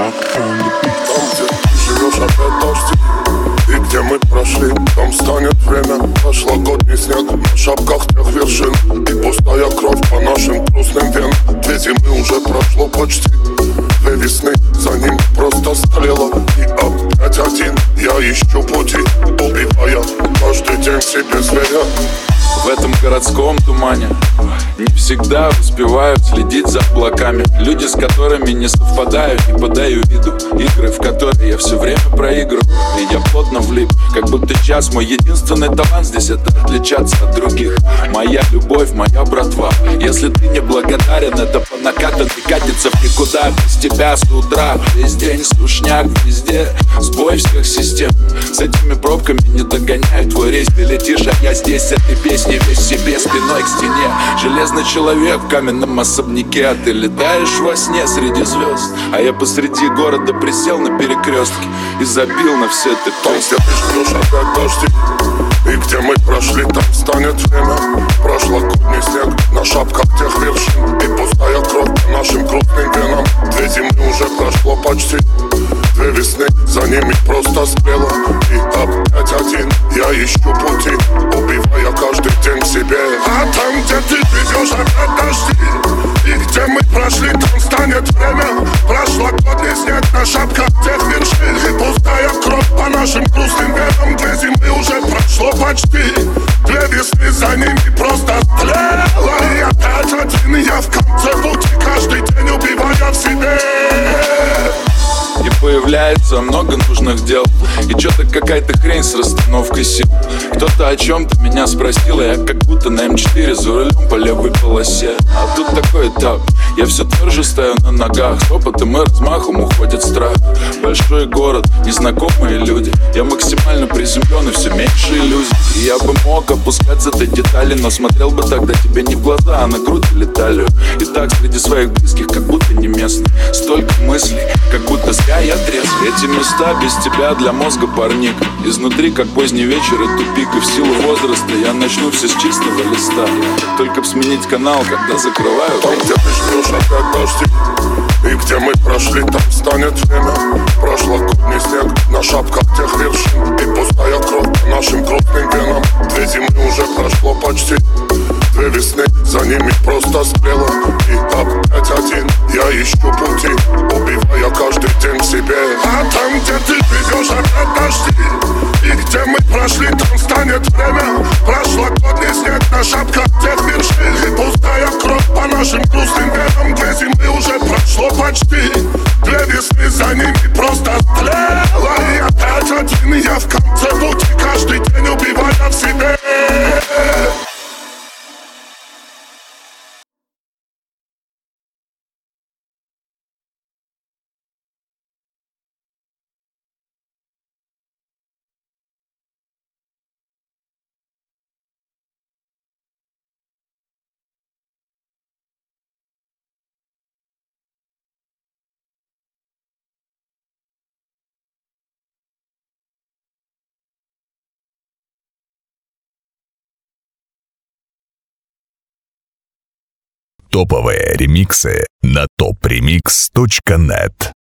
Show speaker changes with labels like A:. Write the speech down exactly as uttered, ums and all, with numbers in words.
A: Rock on the beat.
B: Там, где ты живешь, опять дожди. И где мы прошли, там станет время. Прошлогодний снег на шапках тех вершин. И пустая кровь по нашим грустным венам. Две зимы уже прошло почти. Две весны, за ним просто стрела. И опять один, я ищу пути, убивая каждый день себе зверя.
C: В этом городском тумане не всегда успевают следить за облаками. Люди, с которыми не совпадаю, не подаю виду. Игры, в которые я все время проигрываю. И я плотно влип, как будто час. Мой единственный талант здесь — это отличаться от других. Моя любовь, моя братва. Если ты не благодарен, это по накатанной катится в никуда. Без тебя с утра весь день скучняк везде. Сбой всех систем. С этими пробками не догоняю твой рейс. Ты летишь, а я здесь с этой песней весь себе спиной к стене. Железный человек в каменном особняке. А ты летаешь во сне среди звезд. А я посреди города присел на перекрестке и забил на все ты
B: Там, где ты ждешь, опять дожди. И где мы прошли, там станет время. Прошлогодний снег на шапках тех вершин. И пустая кровь по нашим крупным венам. Две зимы уже прошло почти. Две весны, за ними просто спела. И опять один, я ищу пути, убивая каждый день себе. А там, где ты живешь, опять дожди. И где мы прошли, там станет время. Прошлогодний снег на шапках тех вершин. И пустая кровь по нашим грустным венам. Две зимы уже прошло почти. Две весны, за ними просто стрела. И опять один, я в конце пути, каждый день убивая в себе.
C: И появляется много нужных дел. И чё-то какая-то хрень с расстановкой сил. Кто-то о чем-то меня спросил, и я как будто на эм четыре за рулем по левой полосе. А тут такой этап, я все тверже стою на ногах. С опытом и размахом уходит страх. Большой город, незнакомые люди. Я максимально приземлен и все меньше иллюзий. И я бы мог опускаться до деталей, но смотрел бы тогда тебе не в глаза, а на грудь или талию. И так среди своих близких, как будто не местный. Столько мыслей, как будто зря я трезв. Эти места без тебя для мозга парник. Изнутри, как поздний вечер и тупик. И в силу возраста я начну все с чистого листа. Только б сменить канал, когда закрываю.
B: Там, где ты ждешь, опять дожди. И где мы прошли, там станет время. Прошлогодний снег на шапках тех вершин. И пустая кровь по нашим крупным венам. Две зимы уже прошло почти. Две весны, за ними просто спела. И опять один, я ищу пути, убивая каждый день в себе. А там, где ты живешь, опять дожди. И где мы прошли, там станет время. Прошлогодний снег на шапках тех вершин. И пустая кровь по нашим грустным венам. Две зимы уже прошло почти. Две весны, за ними просто стрела. И опять один, я в конце пути, каждый день убивая в себе.
D: Топовые ремиксы на топ ремикс точка нет.